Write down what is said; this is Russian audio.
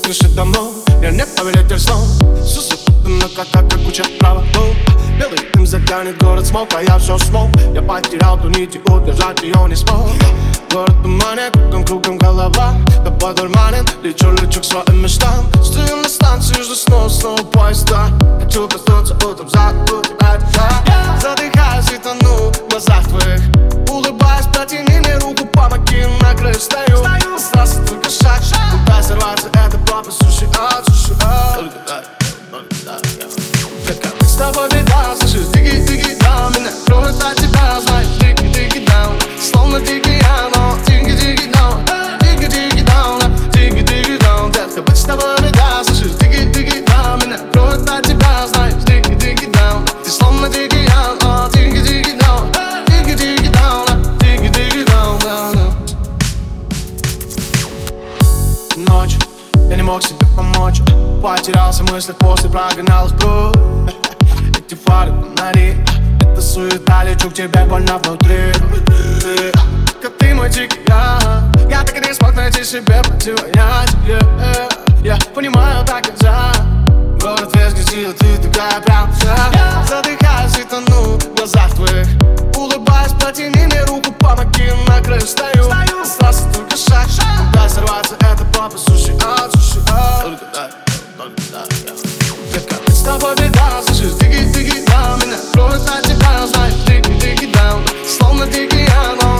крыши домов, я не повелитель снов. Сусыпаны на котах, как куча проводов. Белый дым затянет город смог, а я все смог. Я потерял ту нить и удержать ее не смог. Город туманит, кругом голова. Тобой дурманен, лечу к своим мечтам. Стою на станции, жду снова поезда. Хочу проснуться утром, забыть это. Задыхаюсь и тону в глазах твоих. Улыбаясь, протяни мне руку, помоги, на краю стою. Остался только шаг, куда сорваться, это папа, суши от. Только дай, как с тобой беда, слышишь, дigi даун. Меня кроет от тебя, знаешь, digi даун. Словно дикий ано, digi даун. Digi даун, детка, быть с тобой беда, слышишь, digi даун. Меня кроет от тебя, знаешь, digi даун. Ты словно дикий ано, digi даун. Digi даун. Ночь, я не мог себе помочь. Потерялся в мыслях, после прогонял вброд. Эти фары, фонари, это суета, лечу к тебе больно внутри. Ты мой дикий я так и не смог найти себе противоядие. Я понимаю, так нельзя. Город весь грязит, ты такая прям вся. Задыхаюсь и тону в глазах твоих. Улыбаясь, протяни мне руку, помоги, на краю стою. Остался только шаг, куда сорваться, это папа, суши от. Только дай. Как с тобой беда, слышишь, digi даун. Меня кроет от тебя, знаешь, digi даун. Словно дикий ано.